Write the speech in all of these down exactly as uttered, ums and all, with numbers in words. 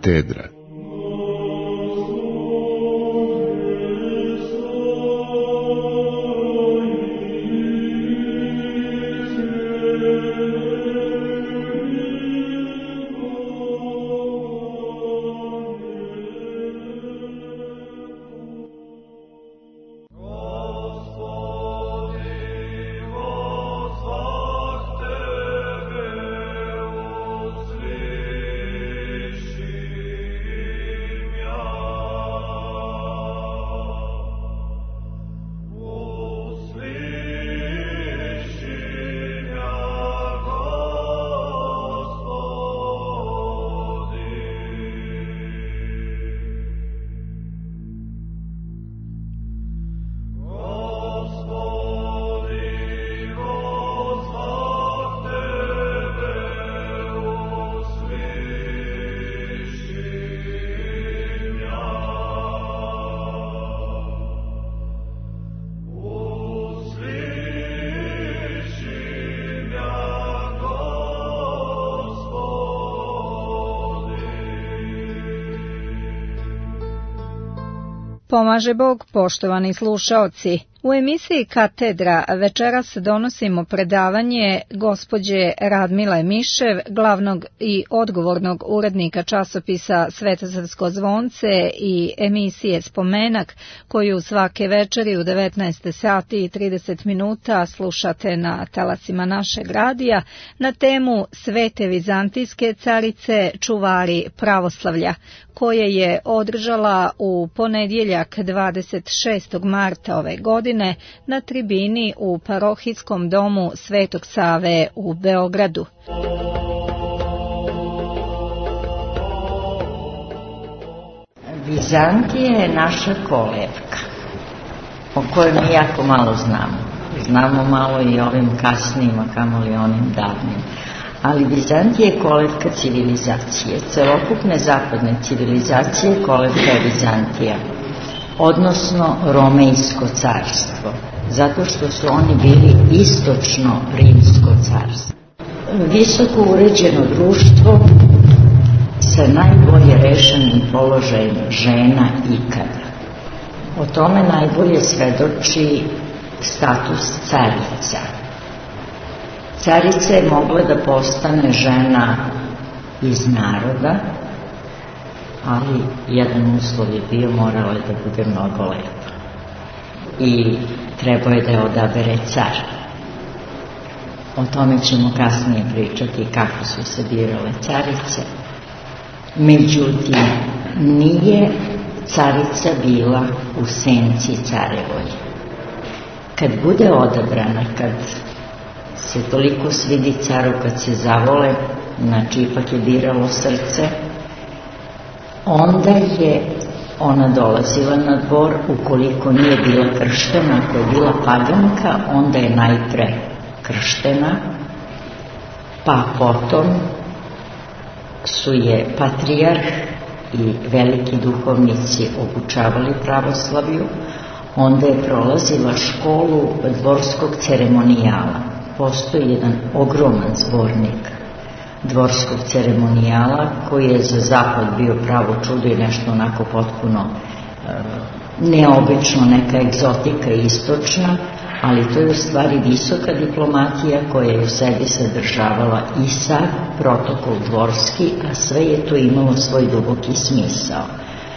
katedra. Pomaže Bog, poštovani slušaoci. U emisiji Katedra večeras donosimo predavanje gospođe Radmile Mišev, glavnog i odgovornog urednika časopisa Svetosavsko zvonce i emisije Spomenak, koju svake večeri u devetnaest sati i trideset minuta slušate na talasima našeg radija, na temu Svete vizantijske carice, čuvari pravoslavlja, koje je održala u ponedjeljak dvadeset šestog marta ove godine na tribini u parohijskom domu Svetog Save u Beogradu. Vizantija je naša kolevka, o kojoj mi jako malo znamo. Znamo malo i ovim kasnijim, a kamoli onim davnim. Ali Vizantija je kolevka civilizacije. Celokupne zapadne civilizacije kolevka je Vizantija, odnosno Romejsko carstvo, zato što su oni bili istočno rimsko carstvo. Visoko uređeno društvo sa najbolje rešenim položajem žena ikada. O tome najbolje svedoči status carica. Carica je mogla da postane žena iz naroda, ali jedan uslov je bio, morala je da bude mnogo lepa. I trebao je da je odabere car. O tome ćemo kasnije pričati kako su se birale carice. Međutim, nije carica bila u senci carevoj. Kad bude odabrana, kad se toliko svidi caru, kad se zavole, znači ipak je biralo srce, onda je ona dolazila na dvor. Ukoliko nije bila krštena, ako je bila paganka, onda je najpre krštena, pa potom su je patrijarh i veliki duhovnici obučavali pravoslavlju, onda je prolazila školu dvorskog ceremonijala. Postoji jedan ogroman zbornik dvorskog ceremonijala koji je za zapad bio pravo čudo i nešto onako potpuno e, neobično, neka egzotika istočna, ali to je u stvari visoka diplomatija koja je u sebi sadržavala i sad protokol dvorski, a sve je to imalo svoj duboki smisao.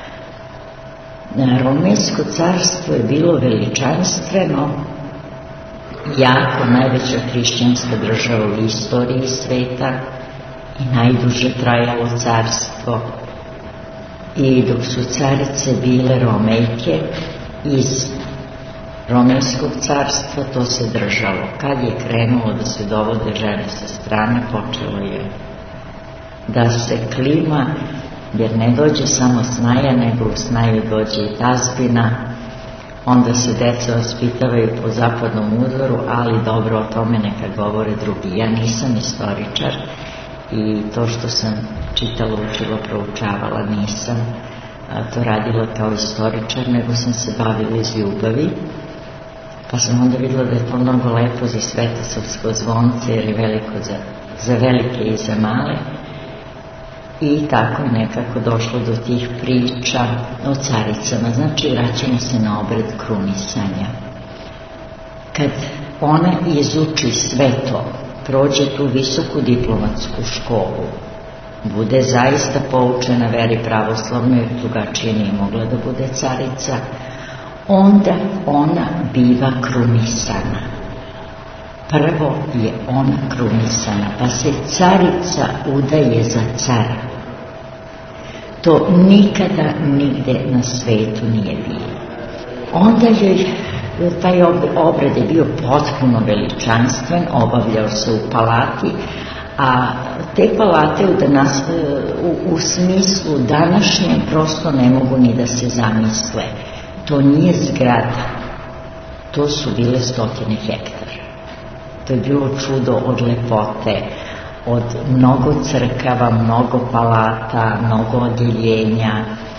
Romejsko carstvo je bilo veličanstveno, jako najveća hrišćanska država u istoriji sveta i najduže trajalo carstvo. I dok su carice bile Romejke iz Romejskog carstva, to se držalo. Kad je krenulo da se dovode žene sa strane, počelo je da se klima, jer ne dođe samo snaja, nego u snaju dođe i tazbina. Onda se deca vaspitavaju po zapadnom uzoru, ali dobro, o tome neka govore drugi. Ja nisam istoričar i to što sam čitala, učila, proučavala, nisam to radila kao istoričar, nego sam se bavila iz ljubavi. Pa sam onda videla da je to mnogo lepo za Svetosavsko zvonce, jer je veliko za, za velike i za male. I tako je nekako došlo do tih priča o caricama. Znači, vraćamo se na obred krunisanja. Kad ona izuči sve to, prođe tu visoku diplomatsku školu, bude zaista poučena veri pravoslavnoj, jer drugačije nije mogla da bude carica, onda ona biva krunisana. Prvo je ona krunisana, pa se carica udaje za cara. To nikada nigde na svetu nije bilo. Onda joj taj obred je bio potpuno veličanstven, obavljao se u palati, a te palate u, danas, u, u smislu današnjem prosto ne mogu ni da se zamisle. To nije zgrada, to su bile stotine hektara. To je bilo čudo od lepote, od mnogo crkava, mnogo palata, mnogo odjeljenja,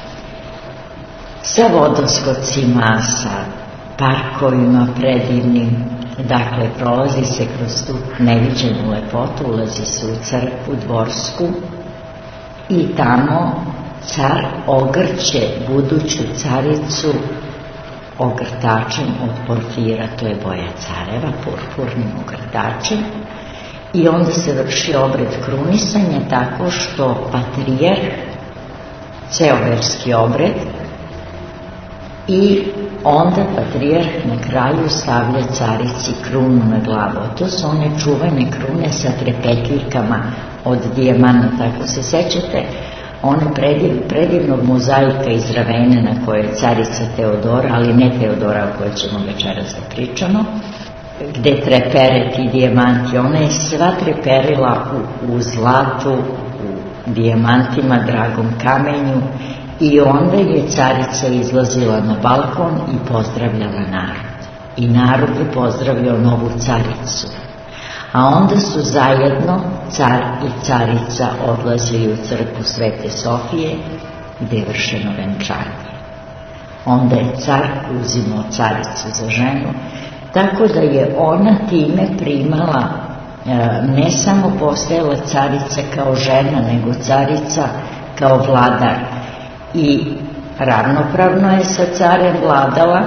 sa vodoskocima, sa parkovima predivnim. Dakle, prolazi se kroz tu neviđenu lepotu, ulazi se u crkvu dvorsku i tamo car ogrće buduću caricu ogrtačem od porfira, to je boja careva, purpurnim ogrtačem, i onda se vrši obred krunisanja tako što patrijarh, ceo verski obred, i onda patrijarh na kraju stavlja carici krunu na glavu. To su one čuvene krune sa trepetljikama od dijamanata. Ako se sećate one prediv, predivnog mozaika iz Ravene na kojoj je carica Teodora, ali ne Teodora o kojoj ćemo večeras da pričamo, gde trepere ti dijamanti. Ona je sva treperila u, u zlatu, u dijamantima, dragom kamenju, i onda je carica izlazila na balkon i pozdravljala narod. I narod je pozdravljao novu caricu. A onda su zajedno car i carica odlazili u crkvu Svete Sofije, gde je vršeno venčanje. Onda je car uzimao caricu za ženu, tako da je ona time primala, ne samo postajala carica kao žena, nego carica kao vladar. I ravnopravno je sa carem vladala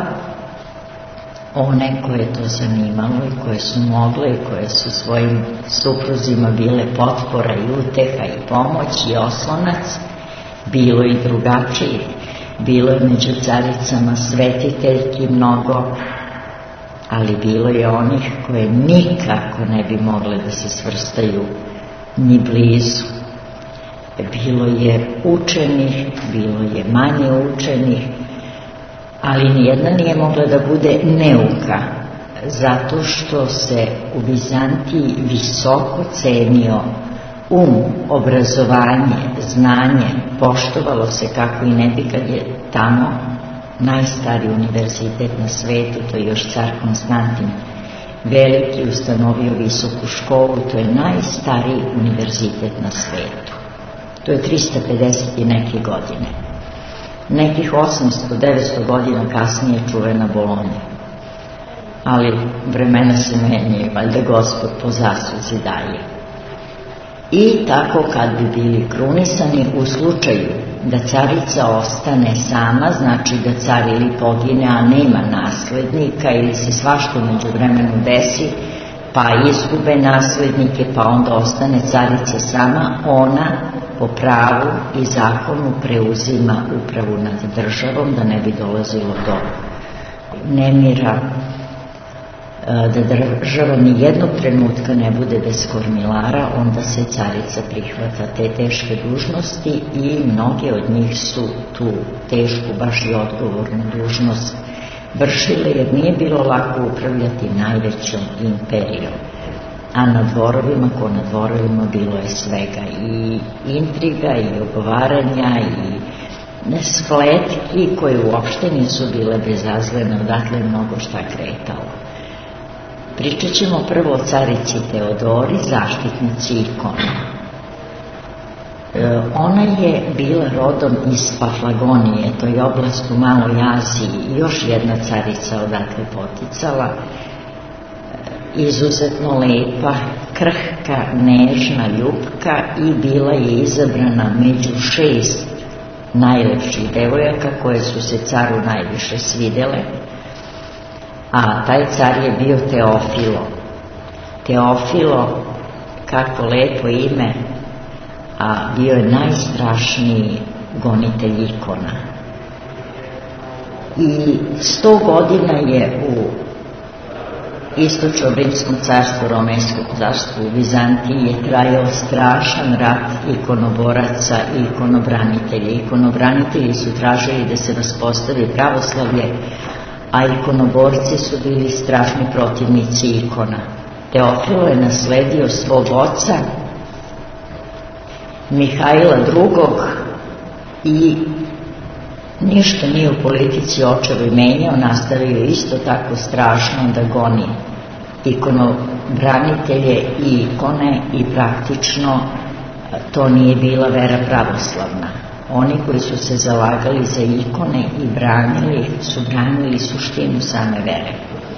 one koje to zanimalo i koje su mogle i koje su svojim supruzima bile potpora i uteha i pomoć i oslonac. Bilo i drugačije, bilo je među caricama svetiteljki mnogo, ali bilo je onih koje nikako ne bi mogle da se svrstaju ni blizu. Bilo je učenih, bilo je manje učenih, ali nijedna nije mogla da bude neuka, zato što se u Bizantiji visoko cenio um, obrazovanje, znanje, poštovalo se kako i ne bi kad je tamo najstariji univerzitet na svetu, to je još car Konstantin Veliki ustanovio visoku školu, to je najstariji univerzitet na svetu. To je trista pedeset i neke godine. Nekih osamsto do devetsto godina kasnije čuvena Bolonja. Ali vremena se menjaju, valjda Gospod po zasluzi daje. I tako kad bi bili krunisani, u slučaju da carica ostane sama, znači da car ili pogine, a nema naslednika, ili se svašta među vremenu desi, pa izgube naslednike, pa onda ostane carica sama, ona po pravu i zakonu preuzima upravu nad državom, da ne bi dolazilo do nemira, da država ni jednog trenutka ne bude bez kormilara. Onda se carica prihvata te teške dužnosti i mnoge od njih su tu tešku, baš i odgovornu dužnost vršile, jer nije bilo lako upravljati najvećom imperijom. A na dvorovima, ko na dvorovima, bilo je svega, i intriga, i ogovaranja, i spletki koje uopšte nisu bile bezazlene, odatle je mnogo šta kretalo. Pričat ćemo prvo o carici Teodori, zaštitnici ikona. E, ona je bila rodom iz Paflagonije, to je oblast u Maloj Aziji, i još jedna carica odatle poticala. izuzetno lepa, krhka, nežna, ljupka i bila je izabrana među šest najlepših devojaka koje su se caru najviše svidele, a taj car je bio Teofilo. Teofilo, kako lepo ime, a bio je najstrašniji gonitelj ikona. I sto godina je u Istočno Rimskom carstvu, Romejskom carstvu, u Vizantiji je trajao strašan rat ikonoboraca i ikonobranitelja. Ikonobranitelji su tražili da se uspostavi pravoslavlje, a ikonoborci su bili strašni protivnici ikona. Teofilo je nasledio svog oca Mihajla drugog i ništa nije u politici očevi menjao, nastavio isto tako strašno da goni ikonobranitelje i ikone i praktično to nije bila vera pravoslavna. Oni koji su se zalagali za ikone i branili su branili suštinu same vere.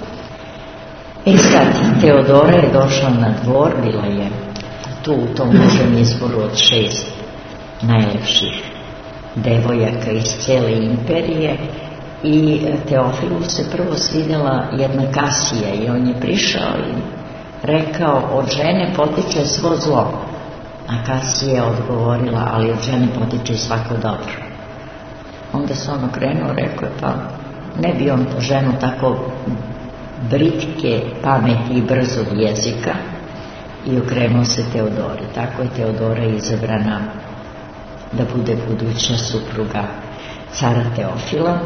I sad Teodora je došla na dvor, bila je tu u tom mužem izboru od šest najlepših devojaka iz cijele imperije i Teofilu se prvo svidjela jedna Kasija i on je prišao i rekao: od žene potiče svo zlo. A Kasija je odgovorila: ali od žene potiče svako dobro. Onda se on okrenuo, rekao je: pa ne bi on ženu tako britke pameti i brzog jezika, i okrenuo se Teodori. Tako je Teodora izabrana da bude buduća supruga cara Teofila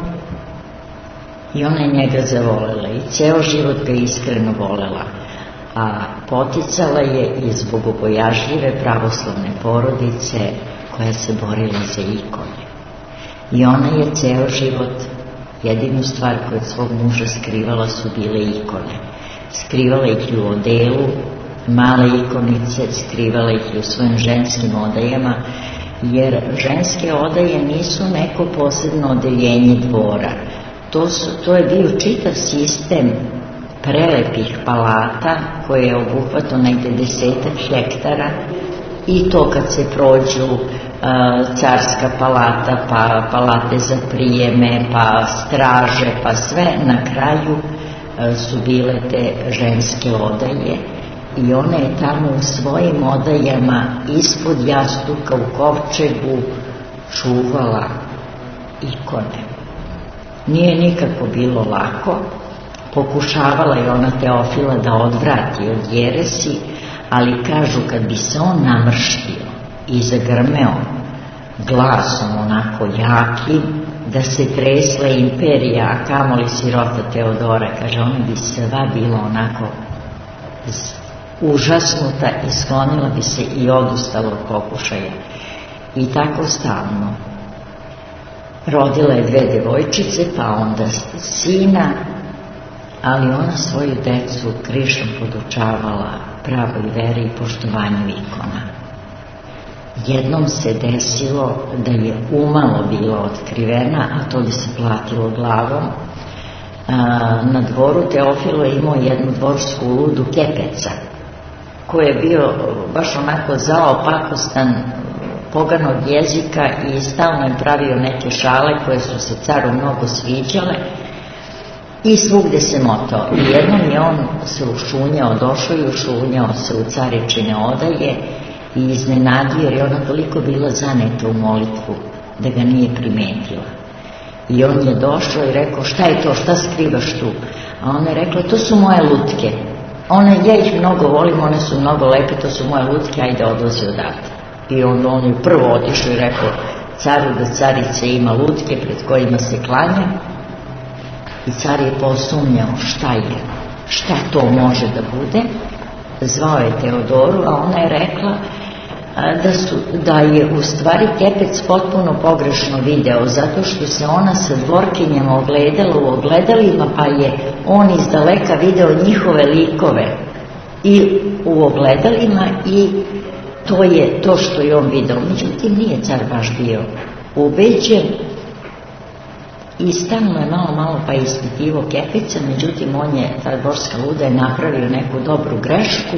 i ona je njega zavolela i ceo život ga iskreno volela, a poticala je iz bogobojažljive pravoslavne porodice koja se borila za ikone. I ona je ceo život, jedinu stvar koju od svog muža skrivala su bile ikone. Skrivala ih u odelu, male ikonice, skrivala ih u svojim ženskim odajama, jer ženske odaje nisu neko posebno odeljenje dvora. To, su, to je bio čitav sistem prelepih palata koje je obuhvatao negde desetak hektara, i to kad se prođu uh, carska palata, pa palate za prijeme, pa straže, pa sve, na kraju uh, su bile te ženske odaje. I ona je tamo u svojim odajama ispod jastuka u kovčegu čuvala ikone. Nije nikako bilo lako, pokušavala je ona Teofila da odvrati od jeresi, ali kažu kad bi se on namrštio i zagrmeo glasom onako jaki da se tresla imperija, a kamoli sirota Teodora, kaže, ona bi sva bila onako užasnuta i sklonila bi se i odustala od pokušaja. I tako stalno. Rodila je dve devojčice, pa onda sina, ali ona svoju decu krišom podučavala pravoj veri i poštovanju ikona. Jednom se desilo da je umalo bila otkrivena, a to bi se platilo glavom. Na dvoru Teofilo je imao jednu dvorsku ludu Kepeca, koji je bio baš onako zao, pakostan, poganog jezika i stalno je pravio neke šale koje su se caru mnogo sviđale i svugde se motao. I jednom je on se ušunjao, došao i ušunjao se u caričine odaje i iznenadio, jer je ona toliko bila zaneta u molitvu da ga nije primetila. I on je došao i rekao: šta je to, šta skrivaš tu? A ona je rekla: to su moje lutke. One, ja ih mnogo volim, one su mnogo lepe, to su moje lutke, ajde odlazi odavde. I on, on je prvo otišao i rekao caru da carica ima lutke pred kojima se klanja, i car je posumnjao šta je, šta to može da bude. Zvao je Teodoru, a ona je rekla da, su, da je u stvari Kepec potpuno pogrešno video, zato što se ona sa dvorkinjama ogledala u ogledalima, pa je on iz daleka video njihove likove i u ogledalima, i to je to što je on video. Međutim, nije car baš bio ubeđen, i stalno je malo malo pa ispitivo Kepica, međutim on je, ta dvorska luda je napravio neku dobru grešku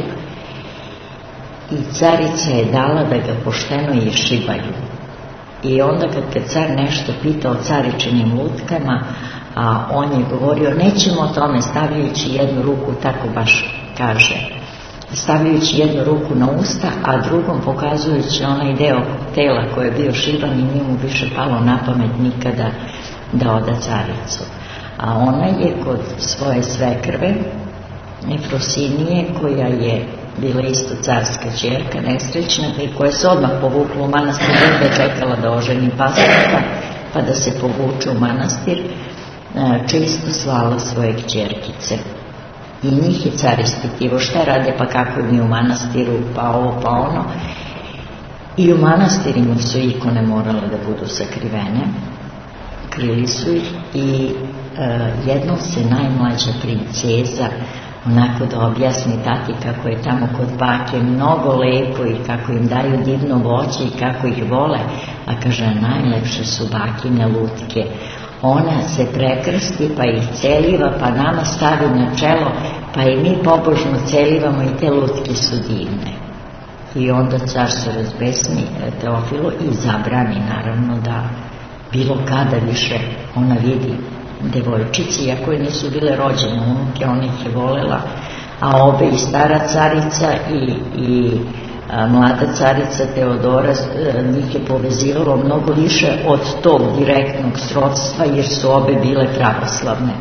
i carica je dala da ga pošteno išibaju. I onda kad, kad car nešto pita o caričinim lutkama, a on je govorio nećemo o tome, stavljajući jednu ruku, tako baš kaže, stavljajući jednu ruku na usta, a drugom pokazujući onaj deo tela koji je bio šiban i nije mu više palo na pamet nikada da oda caricu. A ona je kod svoje svekrve Efrosinije, koja je bila isto carska ćerka, nesrećna, i koja se odmah povukla u manastir, da je čekala da oženi pastorka, pa da se povuče u manastir, često slala svoje kćerkice. I njih je car ispitivo šta rade, pa kako mi u manastiru, pa ovo, pa ono. I u manastirima su ikone morale da budu sakrivene, krili su ih, i e, jednom se najmlađa princeza onako da objasni tati kako je tamo kod bake mnogo lepo i kako im daju divno voće i kako ih vole, a kaže najlepše su bakine lutke. Ona se prekrsti pa ih celiva, pa nama stavi na čelo, pa i mi pobožno celivamo i te lutke su divne. I onda car se razbesni Teofilo i zabrani naravno da bilo kada više ona vidi devojčici, iako je nisu bile rođene unuke, ona ih je volela, a obe i stara carica i, i a, mlada carica Teodora, njih je povezivalo mnogo više od tog direktnog srodstva, jer su obe bile pravoslavne.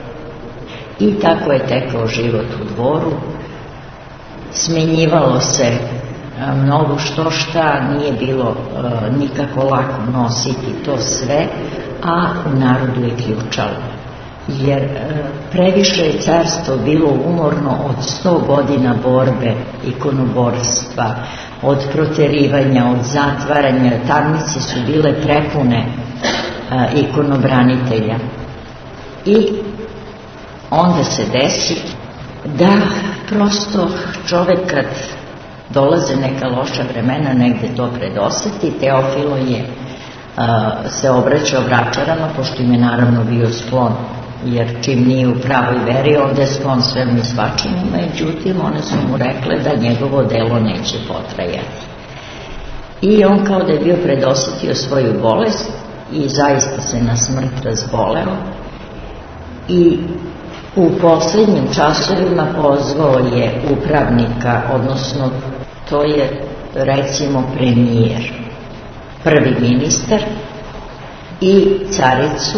I tako je tekao život u dvoru, smenjivalo se a, mnogo što šta, nije bilo a, nikako lako nositi to sve, a u narodu je ključalo. Jer e, previše je carstvo bilo umorno od sto godina borbe, ikonoborstva, od proterivanja, od zatvaranja, tamnice su bile prepune e, ikonobranitelja. I onda se desi da prosto čovek kad dolaze neka loša vremena negde to predoseti. Teofilo je Uh, se obraćao Vračarama, pošto im je naravno bio sklon, jer čim nije u pravoj veri, onda je sklon svemu i svačemu, međutim one su mu rekle da njegovo delo neće potrajati. I on kao da je bio predosetio svoju bolest i zaista se na smrt razboleo, i u posljednjim časovima pozvao je upravnika, odnosno to je recimo premijer, prvi ministar, i caricu,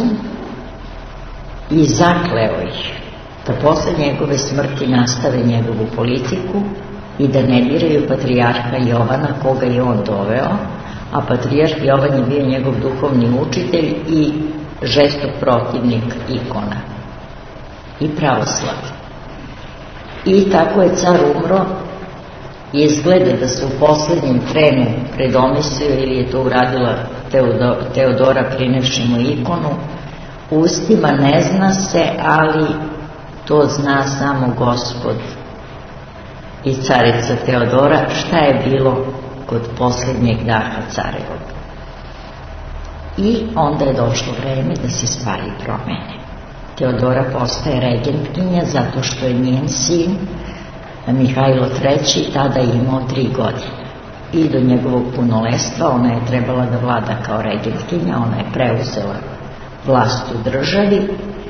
i zakleo ih da posle njegove smrti nastave njegovu politiku i da ne diraju patrijarha Jovana, koga je on doveo, a patrijarh Jovan je bio njegov duhovni učitelj i žestok protivnik ikona i pravoslavlja. I tako je car umro. Izgleda da se u posljednjem trenu predomislio, ili je to uradila Teodo, Teodora prinevši mu ikonu. Ustima ne zna se, ali to zna samo Gospod i carica Teodora, šta je bilo kod posljednjeg daha carevog. I onda je došlo vreme da se stvari promene. Teodora postaje regentkinja zato što je njen sin Mihajlo treći tada je imao tri godine. I do njegovog punoletstva ona je trebala da vlada kao regentkinja, ona je preuzela vlast u državi,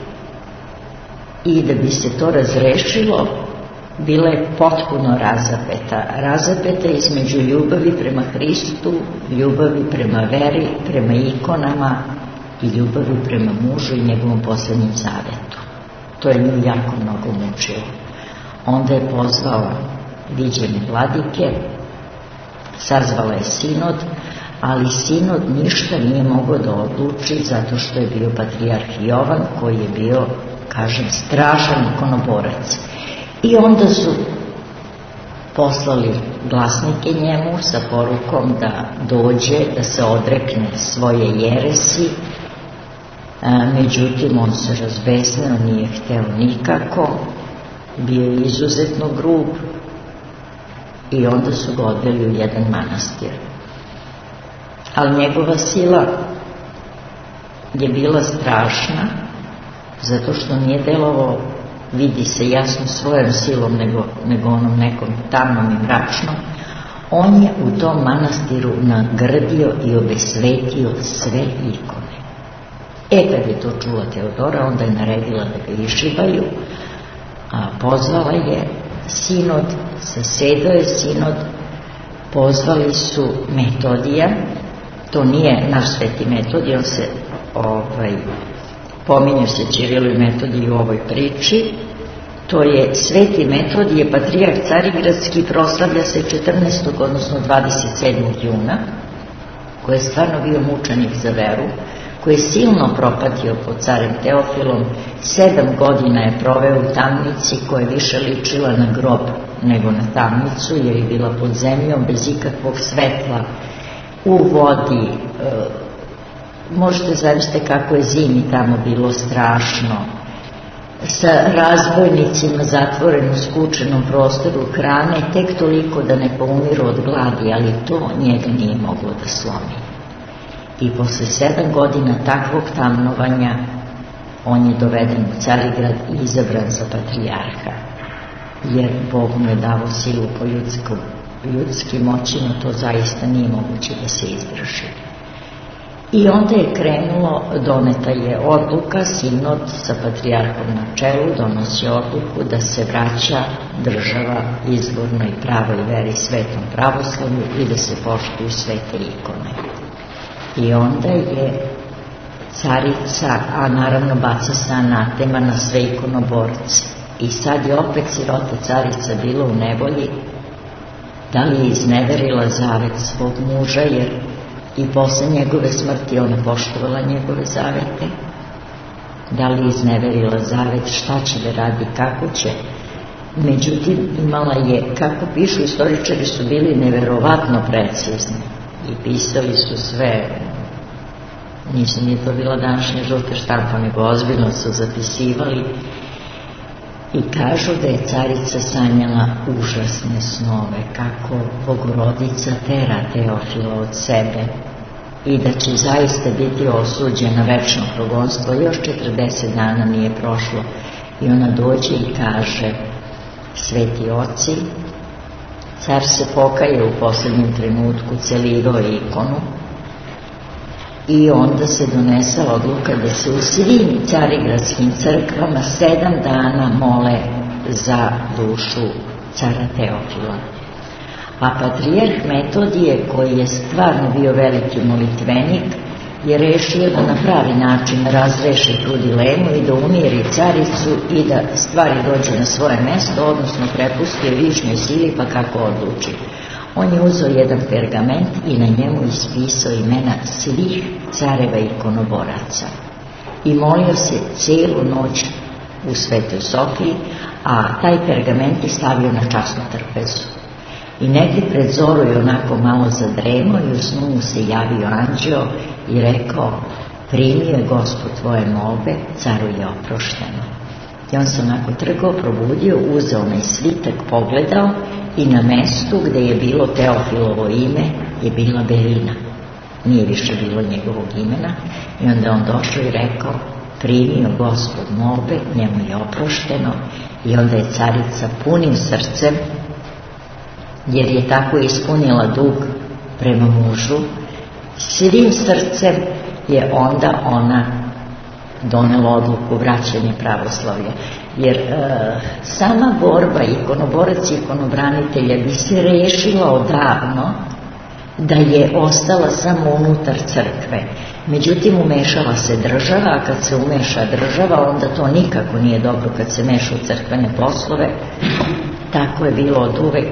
i da bi se to razrešilo bila je potpuno razapeta. Razapeta između ljubavi prema Hristu, ljubavi prema veri, prema ikonama i ljubavi prema mužu i njegovom posljednjem zavetu. To je nju jako mnogo mučilo. Onda je pozvala viđene vladike, sazvala je sinod, ali sinod ništa nije mogao da odluči zato što je bio patrijarh Jovan, koji je bio, kažem, strašan ikonoborac. I onda su poslali glasnike njemu sa porukom da dođe, da se odrekne svoje jeresi. A, međutim, on se razbesneo, nije hteo nikako, bio je izuzetno grub, i onda su ga odveli u jedan manastir. Ali njegova sila je bila strašna, zato što nije delovao, vidi se jasno, svojom silom, nego, nego onom nekom tamnom i mračnom. On je u tom manastiru nagrdio i obesvetio sve ikone. E, kad je to čula Teodora, onda je naredila da ga išibaju, a pozvala je sinod, zasedao je sinod, pozvali su Metodija, to nije naš sveti Metodij, on se ovaj, pominju se Ćirilu i Metodiju u ovoj priči. To je sveti Metodije, patrijarh carigradski, proslavlja se četrnaestog odnosno dvadeset sedmog juna, koji je stvarno bio mučenik za veru, koji je silno propatio pod carem Teofilom. Sedam godina je proveo u tamnici koja je više ličila na grob nego na tamnicu, jer je bila pod zemljom, bez ikakvog svetla, u vodi. E, možete zamisliti kako je zimi tamo bilo strašno, sa razbojnicima zatvorenom skučenom prostoru, hrane tek toliko da ne poumiru od gladi, ali to njega nije moglo da slomi. I posle sedam godina takvog tamnovanja on je doveden u Carigrad i izabran za patrijarha, jer Bog mu je dao silu po ljudskom, ljudskim moćima, to zaista nije moguće da se izdrži. I onda je krenulo, doneta je odluka, sinod sa patrijarhom na čelu donosi odluku da se vraća država izvornoj pravoj veri, svetom pravoslavlju, i da se poštuju svete ikone. I onda je carica, a naravno baca se anatema na sve ikonoborce. I sad je opet sirota carica bila u nevolji, da li je izneverila zavet svog muža, jer i posle njegove smrti ona poštovala njegove zavete. Da li je izneverila zavet, šta će da radi, kako će. Međutim, imala je, kako pišu istoričari, su bili neverovatno precizni i pisali su sve, ništa nije to bila današnja žuta štampa, nego ozbiljno su zapisivali. I kažu da je carica sanjala užasne snove, kako Bogorodica tera Teofila od sebe i da će zaista biti osuđena večno progonstvo. Još četrdeset dana nije prošlo i ona dođe i kaže: sveti oci, car se pokaje u posljednjem trenutku, celirao je ikonu, i onda se donesla odluka da se u svim carigradskim crkvama sedam dana mole za dušu cara Teofila. A patrijarh Metodije, koji je stvarno bio veliki molitvenik, je rešio da na pravi način razreši tu dilemu i da umiri caricu i da stvari dođe na svoje mesto, odnosno prepusti je višnjoj sili, pa kako odluči. On je uzeo jedan pergament i na njemu ispisao imena svih careva i ikonoboraca i molio se cijelu noć u Svetoj Sofiji, a taj pergament je stavio na časnu trpezu. I negdje pred zoru je onako malo zadremao i u snu mu se javio anđeo i rekao: primio je Gospod tvoje molbe, caru je oprošteno. I on se onako trgao, probudio, uzeo onaj svitak, pogledao i na mestu gde je bilo Teofilovo ime je bila belina. Nije više bilo njegovog imena. I onda on došao i rekao: primio Gospod molbe, njemu je oprošteno. I onda je carica punim srcem, jer je tako ispunila dug prema mužu, svim srcem je onda ona donela odluku vraćanja pravoslavlja. Jer e, sama borba ikonoborac i ikonobranitelja bi se rešila odavno da je ostala samo unutar crkve. Međutim, umešala se država, a kad se umeša država, onda to nikako nije dobro kad se meša u crkvene poslove. Tako je bilo od uvek,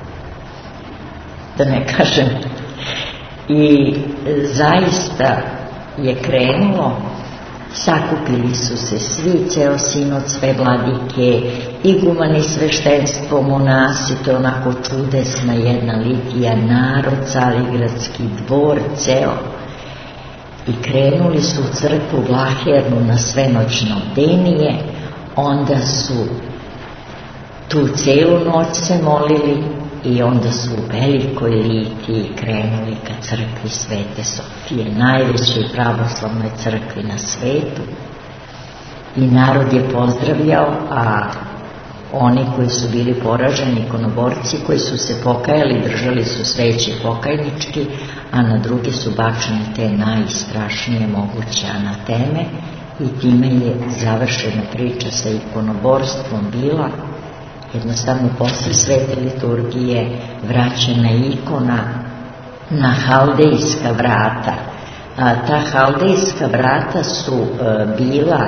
da ne kažem. I zaista je krenulo, sakupili su se svi, ceo sinod, sve vladike, igumani, sveštenstvo, monasi, to je onako čudesna jedna litija, narod, carigradski dvor, ceo. I krenuli su u crkvu Vlahernu na svenoćno bdenije, onda su tu celu noć se molili i onda su u velikoj litiji krenuli ka crkvi Svete Sofije, najvećoj pravoslavnoj crkvi na svetu, i narod je pozdravljao, a oni koji su bili poraženi, ikonoborci, koji su se pokajali, držali su sveće pokajnički, a na druge su bačene te najstrašnije moguće anateme, i time je završena priča sa ikonoborstvom bila. Jednostavno posle svete liturgije vraćena ikona na haldejska vrata. A ta haldejska vrata su e, bila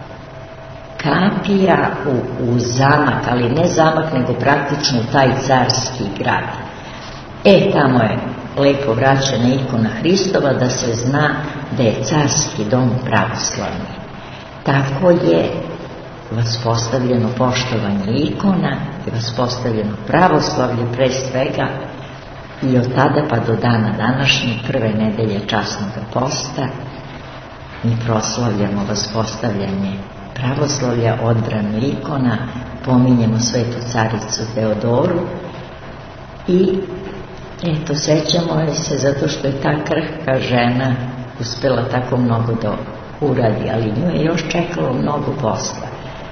kapija u, u zamak, ali ne zamak, nego praktično taj carski grad. E, tamo je lepo vraćena ikona Hristova, da se zna da je carski dom pravoslavni. Tako je vaspostavljeno poštovanje ikona i vaspostavljeno pravoslavlje pre svega, i od tada pa do dana današnje, prve nedelje časnog posta, mi proslavljamo vaspostavljanje pravoslavlja, odbranu ikona, pominjemo svetu caricu Teodoru i eto, sećamo je se zato što je ta krhka žena uspela tako mnogo da uradi, ali nju je još čekalo mnogo posla.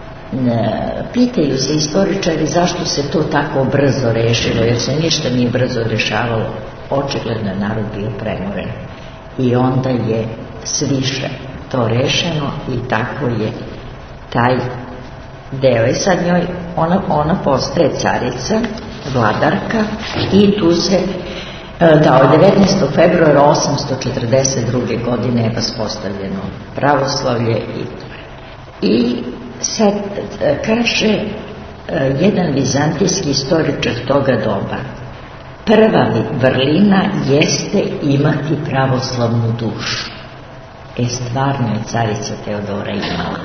Pitaju se istoričari zašto se to tako brzo rešilo, jer se ništa nije brzo rešavalo. Očigledno je narod bio premoren i onda je sviše to rešeno i tako je taj deo. I sad njoj ona, ona postaje carica, vladarka, i tu se da od devetnaestog februara osamsto četrdeset druge godine je vaspostavljeno pravoslavlje i i sad kaže jedan vizantijski istoričar toga doba: prva vrlina jeste imati pravoslavnu dušu. E, stvarno je carica Teodora imala.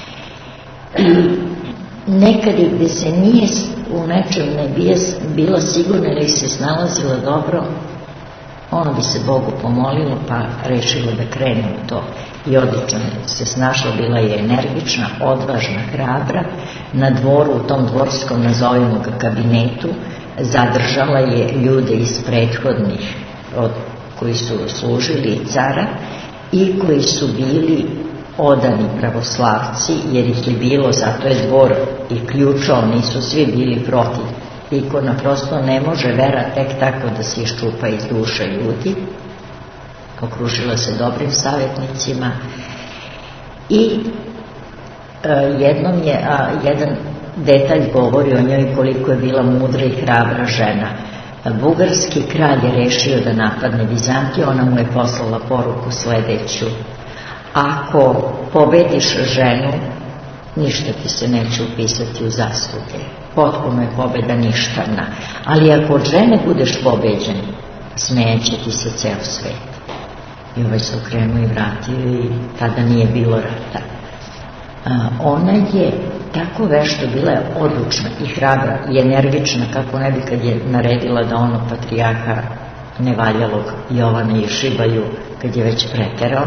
I nekad gde se nije u nečem ne bi bila sigurna ili se snalazila dobro, ona bi se Bogu pomolila pa rešila da krene u to. I odlično se snašla, bila je energična, odvažna, hrabra. Na dvoru, u tom dvorskom, nazovimo ga kabinetu, zadržala je ljude iz prethodnih od, koji su služili cara i koji su bili odani pravoslavci, jer ih je bilo, zato je dvor i ključao, nisu svi bili protiv. Ikona prosto ne može vera tek tako da se iščupa iz duše ljudi. Okružila se dobrim savjetnicima i e, jednom je, a, jedan detalj govori o njoj koliko je bila mudra i hrabra žena. Bugarski kralj je rešio da napadne Vizantiju, ona mu je poslala poruku sledeću: ako pobediš ženu, ništa ti se neće upisati u zasluge, potpuno je pobeda ništavna, ali ako od žene budeš pobeđen, smejeće ti se ceo svet. I ovaj se okrenuo i vratio i tada nije bilo rata. A, ona je tako vešto, bila je odlučna i hrabra i energična, kako ne bi kad je naredila da ono patrijarha nevaljalog Jovana išibaju kad je već preterao.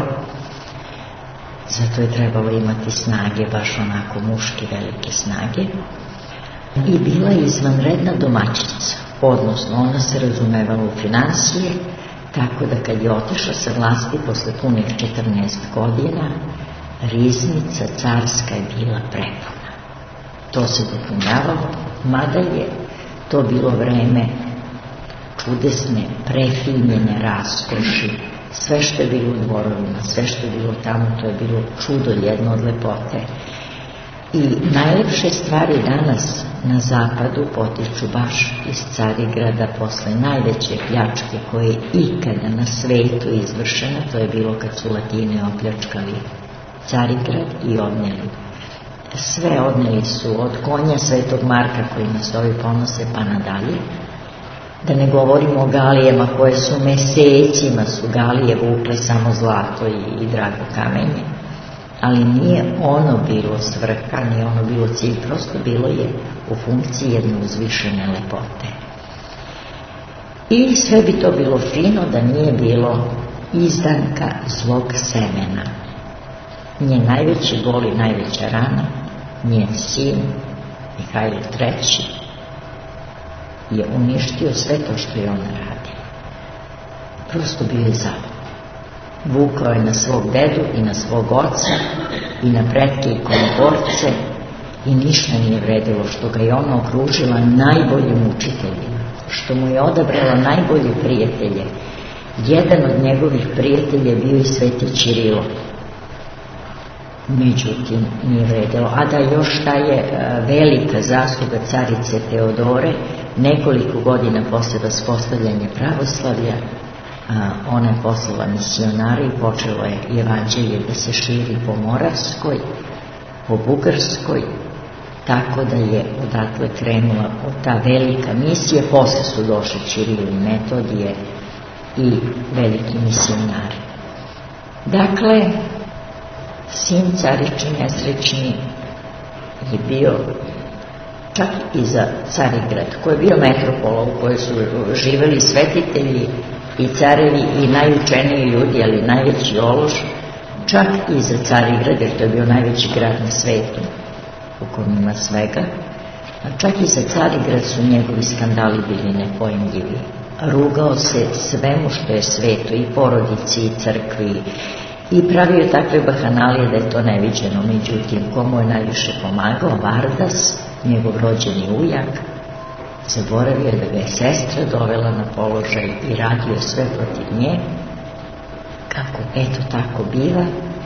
Zato je trebalo imati snage, baš onako muške velike snage. I bila je izvanredna domaćica, odnosno ona se razumevala u finansije, tako da kad je otišla sa vlasti posle punih četrnaest godina, riznica carska je bila prepuna. To se dopunjavalo, mada je to bilo vreme čudesne, prefinjene raskoši. Sve što je bilo u dvorovima, sve što je bilo tamo, to je bilo čudo jedno od lepote. I najlepše stvari danas na zapadu potiču baš iz Carigrada posle najveće pljačke koje je ikada na svetu izvršena. To je bilo kad su Latini opljačkali Carigrad i odneli. Sve odneli su, od konja Svetog Marka koji nas ovi ponose pa nadalje. Da ne govorimo o galijama koje su mesecima su galije vukle samo zlato i, i drago kamenje. Ali nije ono bilo svrha, nije ono bilo cilj, prosto bilo je u funkciji jedne uzvišene lepote. I sve bi to bilo fino da nije bilo izdanka zlog semena. Njen najveći bol i najveća rana, njen sin Mihajlo treći, je uništio sve to što je ona radila. Prosto bio je zadovoljan. Vukao je na svog dedu i na svog oca i na pretke i konoborce i ništa nije vredilo što ga je ona okružila najboljim učiteljima, što mu je odabrala najbolje prijatelje. Jedan od njegovih prijatelja je bio i Sveti Ćirilo. Međutim, nije vredilo. A da još ta je velika zasluga carice Teodore, nekoliko godina posle uspostavljanja pravoslavlja, ona je poslala misionare i počelo je evanđelje da se širi po Moravskoj, po Bugarskoj, tako da je odatle krenula ta velika misija. Posle su došli Ćiril i Metodije i veliki misionari. Dakle, sin carični nesrećni je bio čak i za Carigrad, koji je bio metropola u kojoj su živeli svetitelji i carevi i najučeniji ljudi, ali najveći ološ, čak i za Carigrad, jer to je bio najveći grad na svetu u kojem ima svega, a čak i za Carigrad su njegovi skandali bili nepojmljivi. Rugao se svemu što je sveto, i porodici i crkvi, i pravio takve bahanalije da je to neviđeno. Međutim, komu je najviše pomagao? Vardas, njegov rođeni ujak, zaboravio da ga je sestra dovela na položaj i radio sve protiv nje, kako eto tako biva.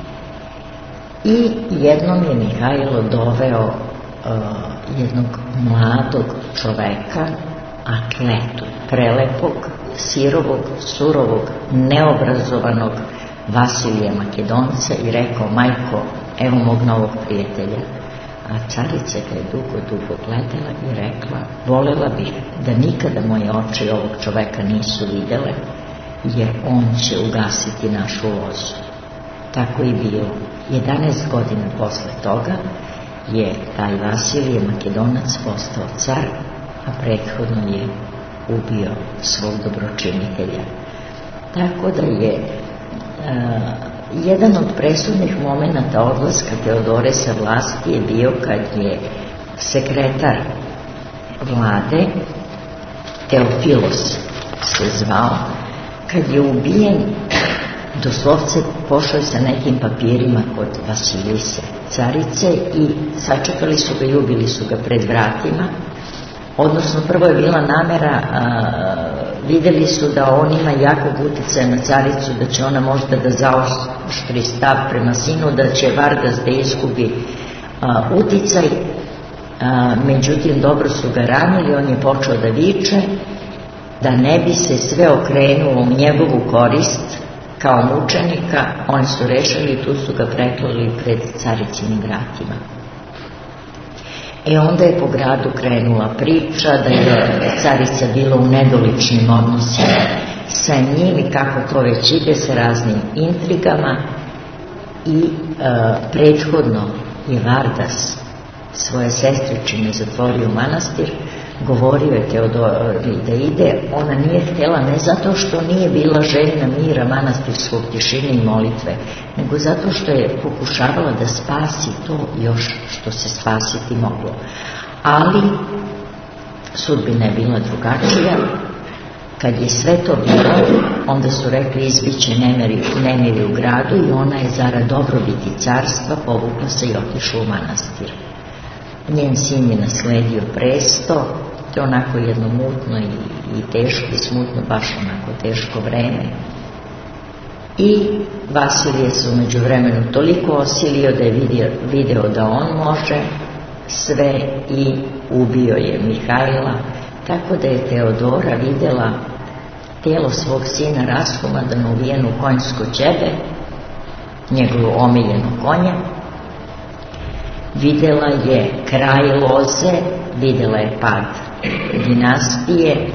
I jednom je Mihajlo doveo uh, jednog mladog čoveka, atletu, prelepog, sirovog, surovog, neobrazovanog Vasilija Makedonca i rekao: majko, evo mog novog prijatelja. A carica ga je dugo, dugo gledala i rekla: volela bih da nikada moje oči ovog čoveka nisu vidjele, jer on će ugasiti našu lozu. Tako i bilo. jedanaest godina posle toga je taj Vasilije Makedonac postao car, a prethodno je ubio svog dobročinitelja. Tako da je Uh, jedan od presudnih momenata odlaska Teodore sa vlasti je bio kad je sekretar vlade, Teofilos se zvao, kad je ubijen, doslovce pošao sa nekim papirima kod Vasilise, carice, i sačekali su ga i ubili su ga pred vratima. Odnosno, prvo je bila namera, a, vidjeli su da on ima jakog utjecaja na caricu, da će ona možda da zaoštri stav prema sinu, da će Vardas da izgubi a, uticaj. A, međutim, dobro su ga ranili, on je počeo da viče, da ne bi se sve okrenulo u njegovu korist kao mučenika. Oni su rešili i tu su ga preklali pred caricinim vratima. I onda je po gradu krenula priča da je carica bila u nedoličnim odnosima sa njim i kako to već ide sa raznim intrigama. I e, prethodno je Vardas svoje sestričine zatvorio u manastir, govorio je Teodori da ide. Ona nije htjela, ne zato što nije bila željna mira manastirskog tišine i molitve, nego zato što je pokušavala da spasi to još što se spasiti moglo. Ali sudbina je bila drugačija. Kad je sve to bilo, onda su rekli: izbiće nemiri, nemiri u gradu, i ona je zarad dobrobiti carstva povukla se i otišla u manastir. Njen sin je nasledio presto. To je onako jedno mutno i, i teško i smutno, baš onako teško vreme. I Vasilije se u međuvremenu toliko osilio da je vidio, video da on može sve i ubio je Mihajla, tako da je Teodora vidjela tijelo svog sina raskomadano, uvijeno u konjsko ćebe, njegovu omiljenu konja. Vidjela je kraj loze, vidjela je pad dinastije.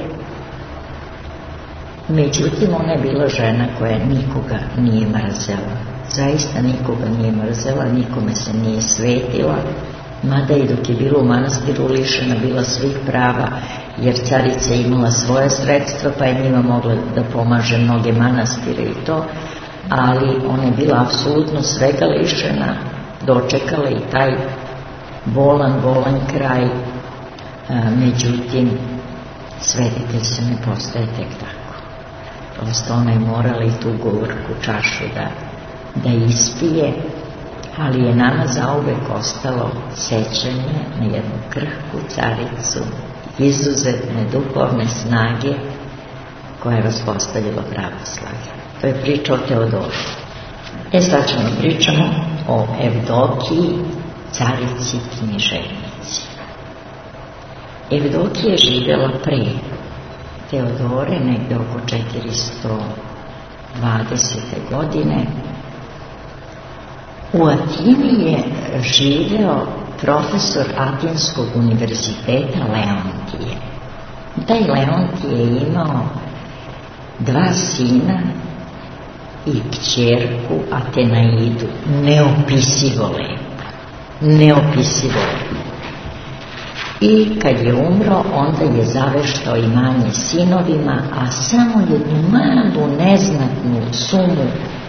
Međutim, ona je bila žena koja nikoga nije mrzela. Zaista nikoga nije mrzela, nikome se nije svetila, mada i dok je bila u manastiru lišena bila svih prava, jer carica je imala svoje sredstva, pa je njima mogla da pomaže mnoge manastire i to, ali ona je bila apsolutno svega lišena, dočekala i taj bolan, bolan kraj. A, međutim, svetitelj se ne postaje tek tako. Prosto ona je morala i tu gorku čašu da, da ispije, ali je nama zauvek ostalo sećanje na jednu krhku caricu izuzetne duhovne snage koja je vaspostavila pravoslavlje. To je priča o Teodori. E sad ćemo pričamo o Evdokiji, carici književnici. Evdokija je živjela pre Teodore, negde oko četiristo dvadesete godine. U Atini je živeo profesor Atinskog univerziteta Leontije. Taj Leontije je imao dva sina i kćerku Atenaidu, neopisivo lepo, neopisivo lepo. I kad je umro, onda je zaveštao imanje sinovima, a samo jednu malu neznatnu sumu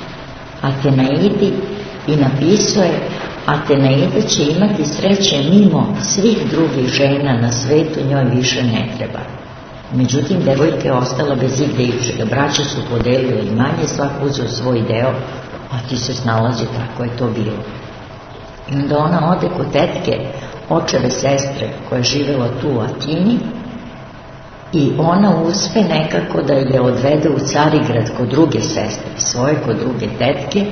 Atenaidi i napisao je: Atenaida će imati sreće mimo svih drugih žena na svetu, njoj više ne treba. Međutim, devojka je ostala bez igde ičega. Braća su podelili imanje, svak uzeo svoj deo, a ti se snalazi, tako je to bilo. I onda ona ode kod tetke, očeve sestre, koja je živjela tu u Atini, i ona uspe nekako da je odvede u Carigrad kod druge sestre, svoje kod druge tetke,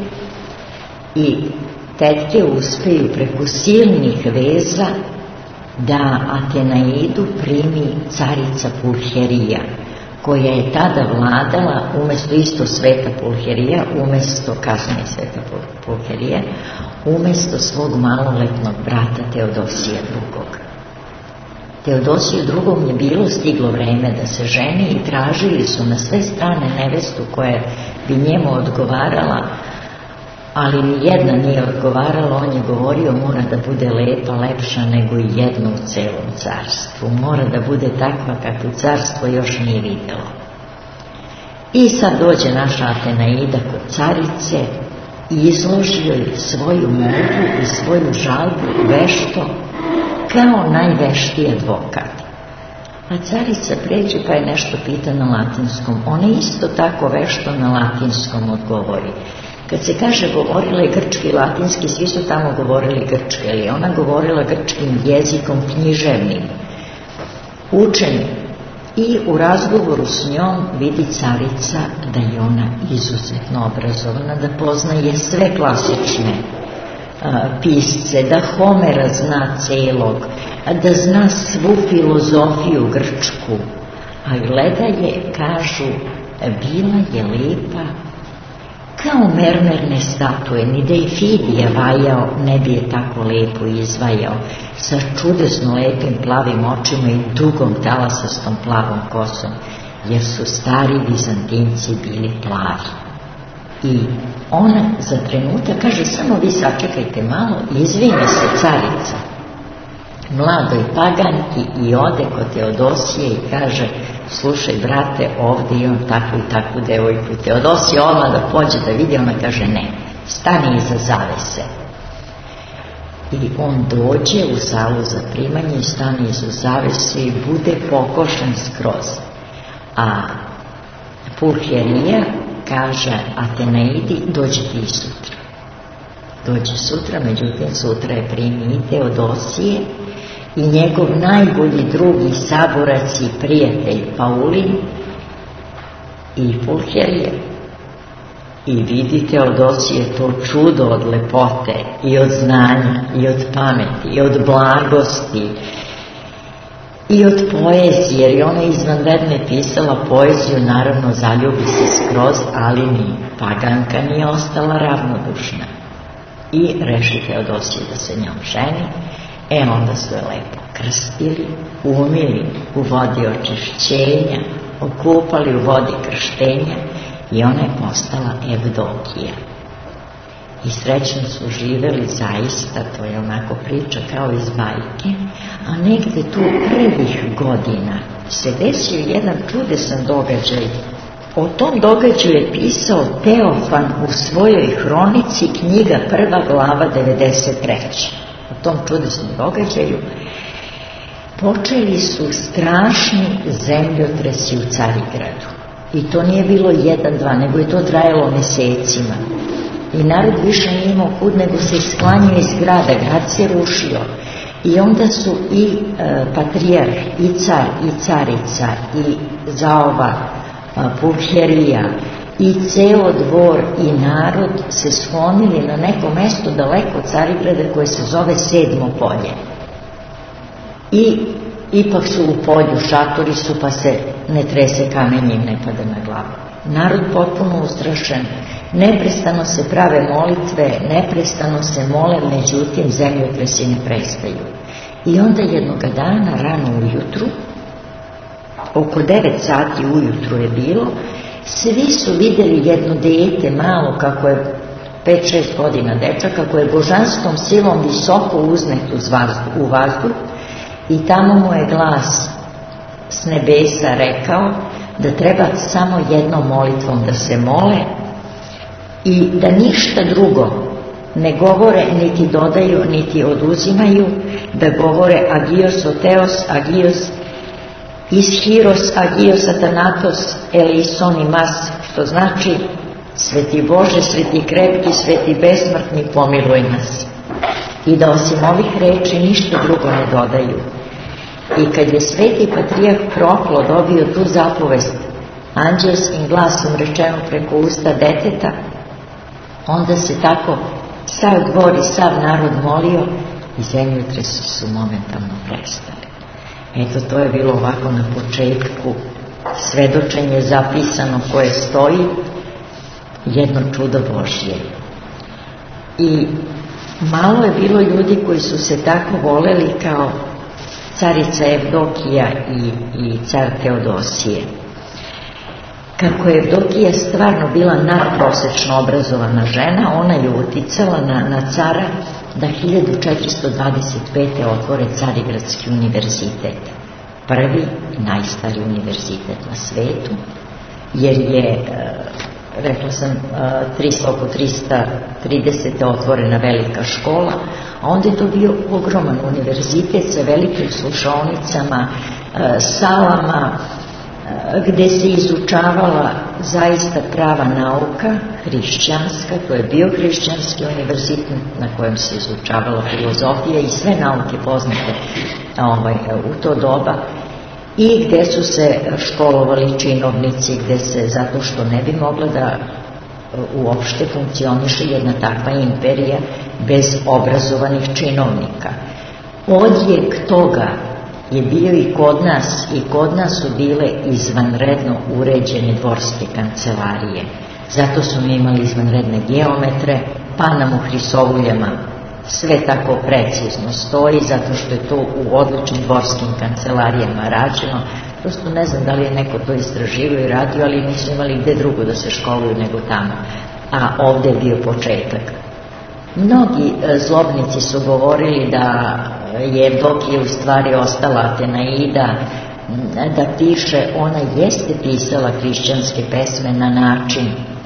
i tetke uspeju preko silnih veza da Atenaidu primi carica Pulcherija, koja je tada vladala umesto isto sveta Pulcherija, umesto kasnije sveta Pulcherija, umesto svog maloletnog brata Teodosija drugog. Teodosiju drugom je bilo stiglo vreme da se ženi i tražili su na sve strane nevestu koja bi njemu odgovarala, ali ni jedna nije odgovarala. On je govorio: mora da bude lepa, lepša nego i jedna u celom carstvu, mora da bude takva kakvu carstvo još nije vidjelo. I sad dođe naša Atenaida kod carice i izloži joj svoju molbu i svoju žalbu vešto, kao najveštiji advokat. A carica pređe pa je nešto pita na latinskom. Ona isto tako vešto na latinskom odgovori. Kad se kaže govorila je grčki i latinski, svi su tamo govorili grčki, ali ona govorila grčkim jezikom književnim, učenim. I u razgovoru s njom vidi carica da je ona izuzetno obrazovana, da poznaje sve klasične a, pisce, da Homera zna celog, da zna svu filozofiju grčku. A gleda je, kažu, bila je lepa kao mermerne statue, ni da je Fidija vajao ne bi je tako lepo izvajao, sa čudesno lepim plavim očima i dugom talasastom plavom kosom, jer su stari Bizantinci bili plavi. I ona za trenutak kaže: samo vi sačekajte malo, izvini se carica mladoj paganki, i ode kod Teodosije i kaže: slušaj brate, ovdje imam takvu i takvu devojku. Teodosija odmah da pođe da vidi, ona kaže: ne, stani iza zavese. I on dođe u salu za primanje i stane iza zavese i bude pokošen skroz. A Pulcherija kaže Atenaidi: dođe ti sutra. Dođe sutra, međutim sutra je primi i Teodosije i njegov najbolji drug i saborac i prijatelj Paulin i Pulcherije. I vidi Teodosije to čudo od lepote i od znanja i od pameti i od blagosti i od poezije, jer je ona izvanredne pisala poeziju, naravno zaljubi se skroz, ali ni paganka nije ostala ravnodušna. I reši Teodosije da se njom ženi. E onda su je lepo krstili, umili u vodi očišćenja, okupali u vodi krštenja i ona je postala Evdokija. I srećno su živeli zaista, to je onako priča kao iz bajke, a negde tu prvih godina se desio jedan čudesan događaj. O tom događaju je pisao Teofan u svojoj hronici, knjiga prva, glava devedeset treća. O tom čudesnom događaju. počeli su strašni zemljotresi u Carigradu. I to nije bilo jedan, dva, nego je to trajalo mesecima. I narod više nije imao kud nego se sklanjao iz grada, grad se rušio. I onda su i e, patrijarh, i car, i carica, i zaova, e, Pulcherija, i ceo dvor i narod se sklonili na neko mesto daleko od Carigrada koje se zove Sedmo polje. I ipak su u polju, šatori su, pa se ne trese kamenje im ne pada na glavu. Narod potpuno ustrašen, neprestano se prave molitve, neprestano se mole, međutim zemljotresi ne prestaju. I onda jednoga dana, rano ujutru, oko devet sati ujutru je bilo, svi su vidjeli jedno dete malo, kako je pet šest godina dečak, kako je božanskom silom visoko uznet u vazduh, i tamo mu je glas s nebesa rekao da treba samo jednom molitvom da se mole i da ništa drugo ne govore, niti dodaju, niti oduzimaju, da govore agios oteos, agios ishiros, agios atanatos, eleison imas, što znači Sveti Bože, sveti krepki, sveti besmrtni, pomiluj nas. I da osim ovih reči ništa drugo ne dodaju. I kad je sveti patrijarh Proklo dobio tu zapovest anđelskim glasom rečeno preko usta deteta, onda se tako sav dvor i sav narod molio i zemljotresi su momentalno prestali. Eto, to je bilo ovako na početku svedočenje zapisano koje stoji, jedno čudo Božje. I malo je bilo ljudi koji su se tako voleli kao carica Evdokija i, i car Teodosije. Kako je Evdokija stvarno bila nadprosečno obrazovana žena, ona je uticala na, na cara da hiljadu četiristo dvadeset pete otvore Carigradski univerzitet. Prvi, najstariji univerzitet na svetu, jer je, rekla sam, trista, oko trista trideset otvorena velika škola, a onda je to bio ogroman univerzitet sa velikim slušaonicama, salama, gde se izučavala zaista prava nauka, hrišćanska, to je bio hrišćanski univerzitet na kojem se izučavala filozofija i sve nauke poznate ovaj, u to doba, i gde su se školovali činovnici, gde se, zato što ne bi mogla da uopšte funkcioniše jedna takva imperija bez obrazovanih činovnika. Odjek toga je bio i kod nas, i kod nas su bile izvanredno uređene dvorske kancelarije. Zato su mi imali izvanredne geometre, pa nam u hrisovuljama sve tako precizno stoji, zato što je to u odličnim dvorskim kancelarijama rađeno. Prosto ne znam da li je neko to istraživao i radio, ali nisu imali gde drugo da se školuju nego tamo. A ovde je bio početak. Mnogi zlobnici su govorili da je Evdokija u stvari ostala Atenaida, da piše, ona jeste pisala hrišćanske pesme na način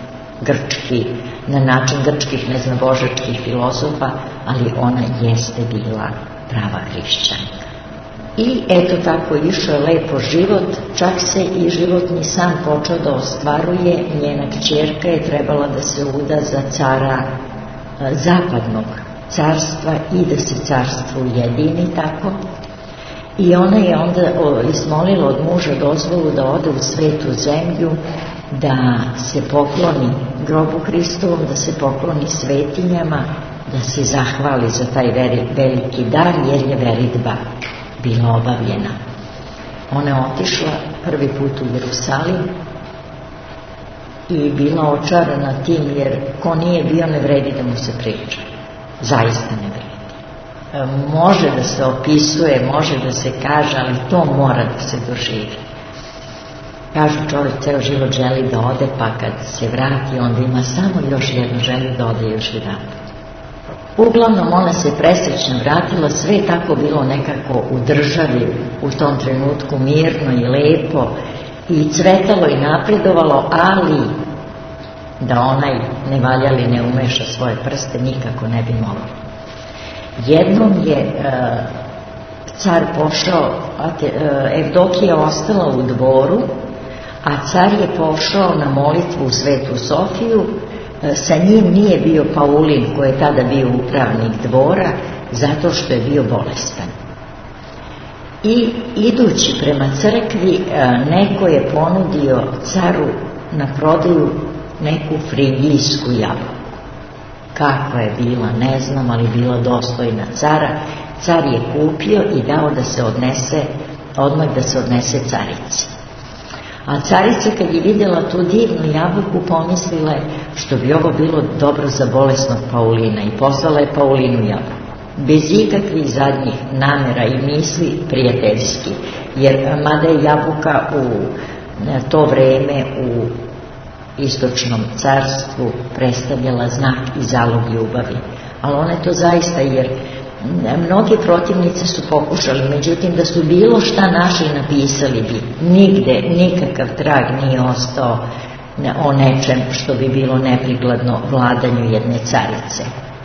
grčki, na način grčkih neznabožačkih filozofa, ali ona jeste bila prava hrišćanka. I eto tako išao lepo život, čak se i životni san počeo da ostvaruje. Njena kćerka je trebala da se uda za cara zapadnog carstva i da se carstvo ujedini tako. I ona je onda izmolila od muža dozvolu da ode u svetu zemlju, da se pokloni grobu Hristovom, da se pokloni svetinjama, da se zahvali za taj veliki dar, jer je veritba bila obavljena. Ona je otišla prvi put u Jerusalim i bila očarana tim, jer ko nije bio ne vredi da mu se priča. Zaista ne vredi. Može da se opisuje, može da se kaže, ali to mora da se doživi. Kažu, čovjek ceo život želi da ode, pa kad se vrati onda ima samo još jednu želju da ode još jedan. Uglavnom ona se presrećno vratila, sve je tako bilo nekako u državi u tom trenutku mirno i lepo i cvetalo i napredovalo, ali da onaj nevaljali ne umeša svoje prste nikako ne bi moglo. Jednom je e, car pošao, Evdokija ostala u dvoru, a car je pošao na molitvu u Svetu Sofiju. Sa njim nije bio Paulin, koji je tada bio upravnik dvora, zato što je bio bolestan. I idući prema crkvi, neko je ponudio caru na prodaju neku frigijsku jabuku. Kakva je bila, ne znam, ali bila dostojna cara. Car je kupio i dao da se odnese, odmah da se odnese carici. A carica, kad je vidjela tu divnu jabuku, pomislila je što bi ovo bilo dobro za bolesnog Paulina i poslala je Paulinu jabuku. Bez ikakvih zadnjih namjera i misli, prijateljski, jer mada je jabuka u to vreme u istočnom carstvu predstavljala znak i zalog ljubavi. Ali ona je to zaista, jer mnogi protivnici su pokušali, međutim da su bilo šta našli, napisali bi. Nigde nikakav trag nije ostao o nečem što bi bilo neprikladno vladanju jedne carice.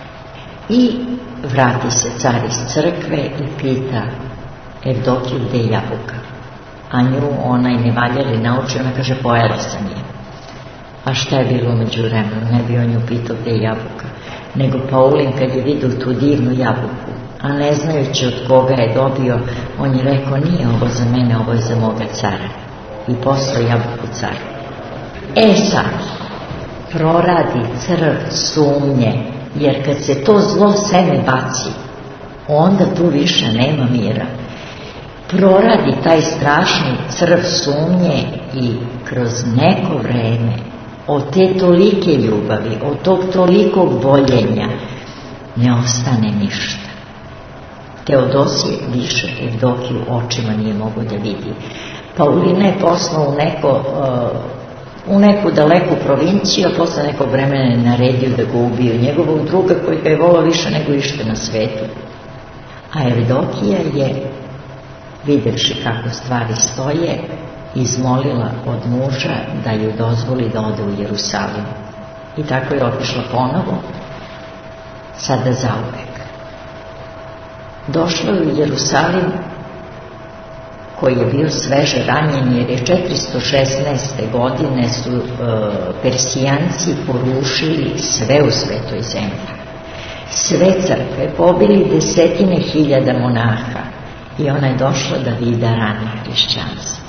I vrati se car iz crkve i pita Evdokiju gde je jabuka. A nju onaj nevaljali nauči, ona kaže pojela sam je. A šta je bilo među vremenu? Ne bi on nju pitao gde je jabuka. Nego Paulin, kad je vidio tu divnu jabuku, a ne znajući od koga je dobio, on je rekao nije ovo za mene, ovo je za moga cara. I poslao jabuku caru. E sad, proradi crv sumnje, jer kad se to zlo seme baci, onda tu više nema mira. Proradi taj strašni crv sumnje i kroz neko vreme od te tolike ljubavi, od tog tolikog voljenja ne ostane ništa. Teodosije više Evdokiju očima nije mogo da vidi. Paulina je poslao u neko uh, u neku daleku provinciju, a posle nekog vremena je naredio da ga ubiju njegovog druga koji ga je volao više nego ište na svetu. A Evdokija je, videvši kako stvari stoje, izmolila od muža da ju dozvoli da ode u Jerusalim. I tako je otišla ponovo, sada zauvek. Došla je u Jerusalim, koji je bio sveže ranjen, jer je četiristo šesnaeste. godine su e, Persijanci porušili sve u svetoj zemlji. Sve crkve, pobili desetine hiljada monaha i ona je došla da vida rane hrišćanstva.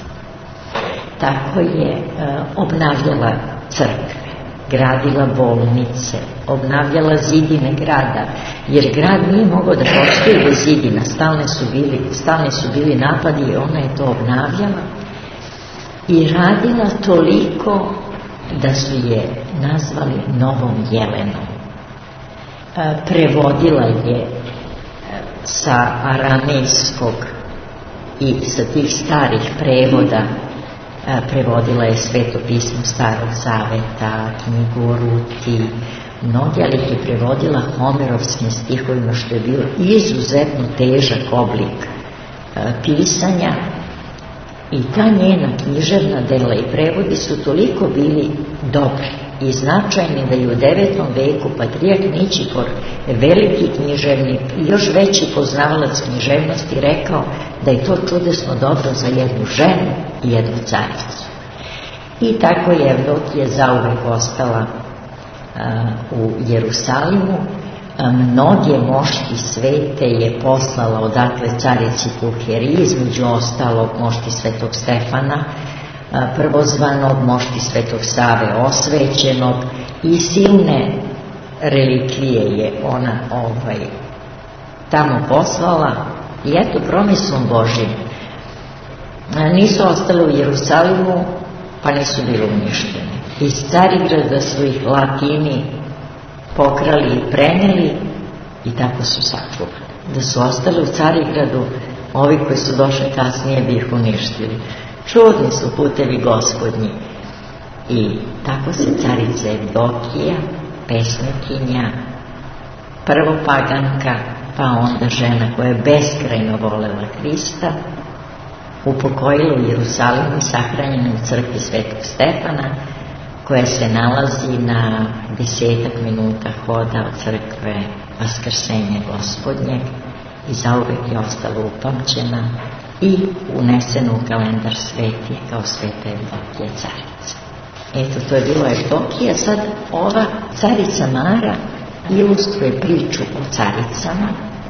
Tako je e, obnavljala crkve, gradila bolnice, obnavljala zidine grada, jer grad nije mogao da postoji bez zidina, stalne su bili, stalne su bili napadi i ona je to obnavljala i radila toliko da su je nazvali Novom Jelenom. E, prevodila je sa aramejskog i sa tih starih prevoda, prevodila je Sveto pismo Starog Zaveta, knjigu o Ruti, mnogi, ali ih je prevodila homerovskim stihovima, što je bio izuzetno težak oblik pisanja. I ta njena književna dela i prevodi su toliko bili dobri i značajni da je u devetom veku Patrijak Nićifor, veliki književnik i još veći poznavalac književnosti, rekao da je to čudesno dobro za jednu ženu i jednu caricu. I tako je Evdokija zauvek ostala a, u Jerusalimu. A, mnoge mošti svete je poslala odatle carici Pulheriji, između ostalog mošti Svetog Stefana prvozvanog, mošti Svetog Save osvećenog, i silne relikvije je ona ovaj, tamo poslala. I eto, promislom Božim, nisu ostale u Jerusalimu, pa nisu bili uništeni. Iz Carigrada su ih Latini pokrali i preneli i tako su sačuvani. Da su ostali u Carigradu, ovi koji su došli kasnije bi ih uništili. Čudni su putevi Gospodnji. I tako se carica Evdokija, pesnikinja, prvo paganka, pa onda žena koja je beskrajno volela Hrista, upokojila u Jerusalimu i sahranjena u crkvi Svetog Stefana, koja se nalazi na desetak minuta hoda od crkve Vaskrsenja Gospodnjeg, i zauvek je ostala upamćena i unesena u kalendar svetije kao Sveta Evdokija carica. Eto, to je bilo Evdokija. Sad ova carica Mara ilustruje priču o caricama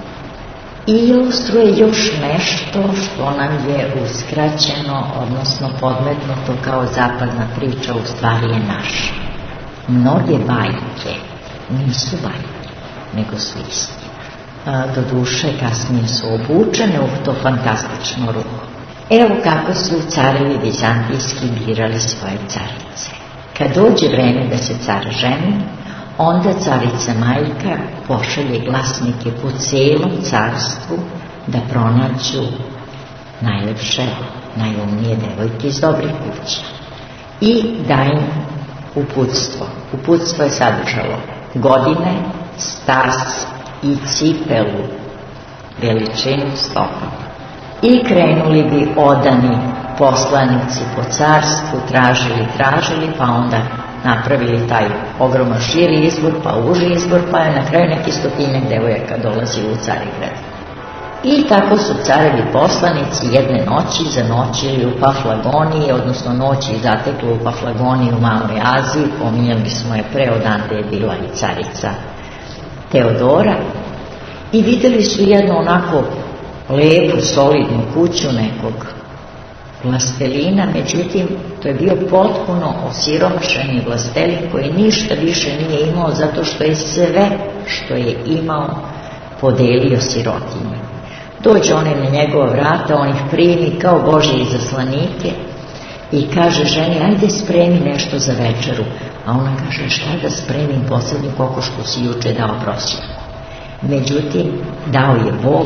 i ilustruje još nešto što nam je uskraćeno, odnosno podmetnuto kao zapadna priča, u stvari je naša. Mnoge bajke nisu bajke, nego su istina. Do duše kasnije su obučene u to fantastično ruho. Evo kako su carevi vizantijski birali svoje carice. Kad dođe vreme da se car ženi, onda carica majka pošalje glasnike po celom carstvu da pronađu najlepše, najumnije devojke iz dobrih kuća i da im uputstvo. Uputstvo je sadržalo godine, stas i cipelu, veličinu stopala. I krenuli bi odani poslanici po carstvu, tražili, tražili, pa onda napravili taj ogroman širi izbor, pa uži izbor, pa je na kraju neki stotinjak devojaka dolazi u Carigrad. I tako su carevi poslanici jedne noći zanoćili u Paflagoniji, odnosno noći zatekli u Paflagoniji u Maloj Aziji, pominjali smo je pre, odande je bila i carica Teodora, i videli su jednu onako lepu, solidnu kuću nekog vlastelina, međutim to je bio potpuno osiromašeni vlastelin koji ništa više nije imao, zato što je sve što je imao podelio sirotinji. Dođe oni na njegova vrata, on ih primi kao Božje izaslanike i kaže ženi, ajde spremi nešto za večeru. A ona kaže, šta da spremim, poslednju kokošku si juče dao prosjaku. Međutim, dao je Bog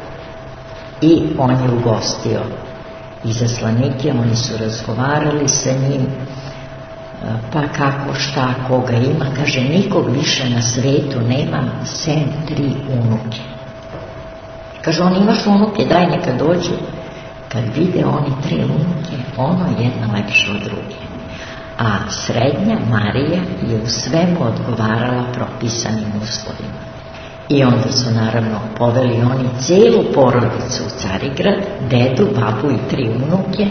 i on je ugostio izaslanike, oni su razgovarali sa njim, pa kako, šta, koga ima. Kaže, nikog više na svetu nemam, sem tri unuke. Kaže, on imaš unuke, daj neka dođu. Kad vide oni tri unuke, ono je jedna lepša od druge. A srednja Marija je u svemu odgovarala propisanim uslovima. I onda su naravno poveli oni celu porodicu u Carigrad, dedu, babu i tri unuke,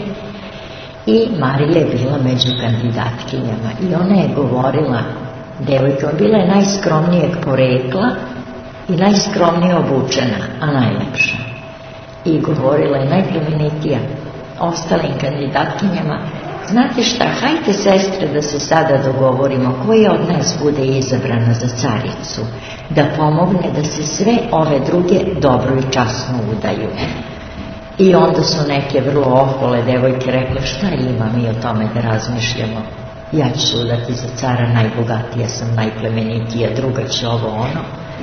i Marija je bila među kandidatkinjama i ona je govorila, devojka, bila je najskromnijeg porekla i najskromnije obučena, a najlepša. I govorila je najplemenitija ostalim kandidatkinjama, znate šta, hajte sestre da se sada dogovorimo koja od nas bude izabrana za caricu, da pomogne da se sve ove druge dobro i časno udaju. I onda su neke vrlo ohole devojke rekle, šta ima mi o tome da razmišljamo, ja ću se udati za cara, najbogatija sam, najplemenitija, druga će ovo ono.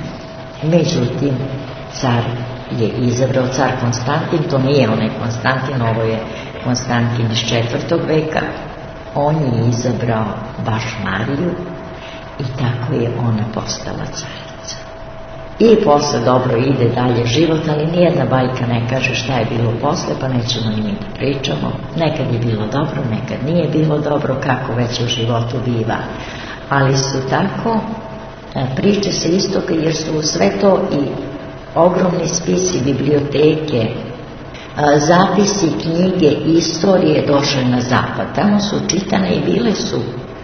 Međutim, car je izabrao, car Konstantin, to nije onaj Konstantin, ovo je Konstantin iz četvrtog veka, on je izabrao baš Mariju i tako je ona postala carica. I posle dobro ide dalje život, ali nijedna bajka ne kaže šta je bilo posle, pa nećemo ni mi da pričamo. Nekad je bilo dobro, nekad nije bilo dobro, kako već u životu biva. Ali su tako priče sa istoka, jer su sve to i ogromni spisi, biblioteke, zapisi, knjige, istorije došle na zapad. Tamo su čitane i bile su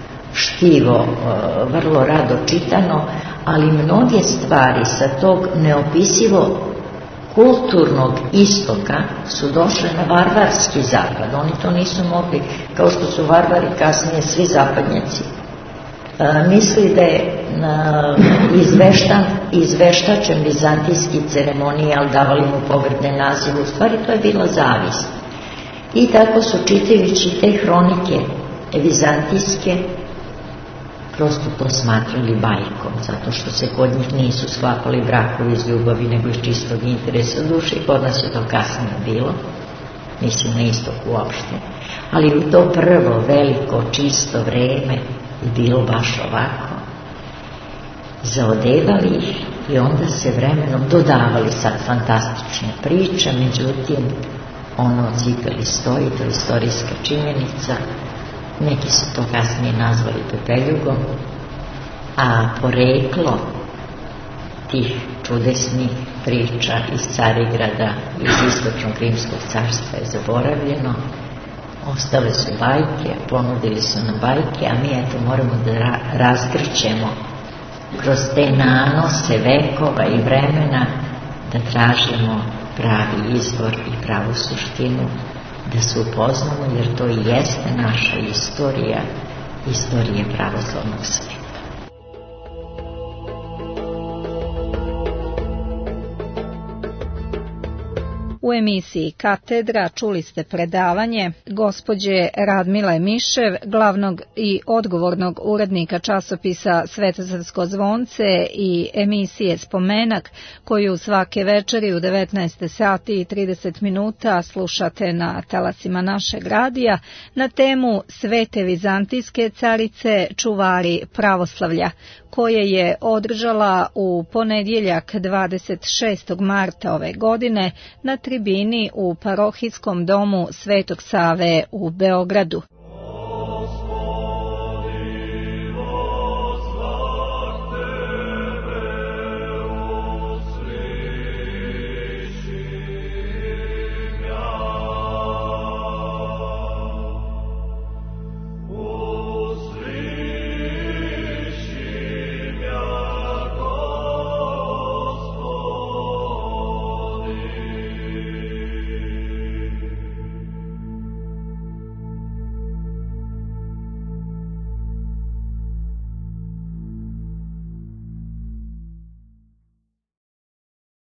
štivo, vrlo rado čitano, ali mnoge stvari sa tog neopisivo kulturnog istoka su došle na varvarski zapad. Oni to nisu mogli, kao što su varvari kasnije svi zapadnjaci misli da je izveštan, izveštačen vizantijski ceremonijal, davali mu pogrdne nazive, u stvari to je bila zavist. I tako su čitajući te hronike vizantijske prosto to smatrali bajkom, zato što se kod njih nisu sklapali brakovi iz ljubavi, nego iz čistog interesa duše, i kod nas je to kasnije bilo, mislim na istoku uopšte. Ali u to prvo veliko čisto vreme je bilo baš ovako. Zaodevali ih i onda se vremenom dodavali sad fantastične priče, međutim ono o cipeli stoji, to je istorijska činjenica. Neki su to kasnije nazvali pepeljugom, a poreklo tih čudesnih priča iz Carigrada, iz istočnog Rimskog carstva je zaboravljeno. Ostale su bajke, ponudili su nam bajke, a mi eto moramo da ra- razgrćemo kroz te nanose vekova i vremena, da tražimo pravi izvor i pravu suštinu, da se upoznamo, jer to i jeste naša istorija, istorija pravoslavnog sveta. U emisiji Katedra čuli ste predavanje gospođe Radmile Mišev, glavnog i odgovornog urednika časopisa Svetozarsko zvonce i emisije Spomenak, koju svake večeri u devetnaest sati i trideset minuta slušate na talasima našeg radija, na temu Svete vizantijske carice, čuvari pravoslavlja, koje je održala u ponedjeljak dvadeset šestog marta ove godine na tribini u parohijskom domu Svetog Save u Beogradu.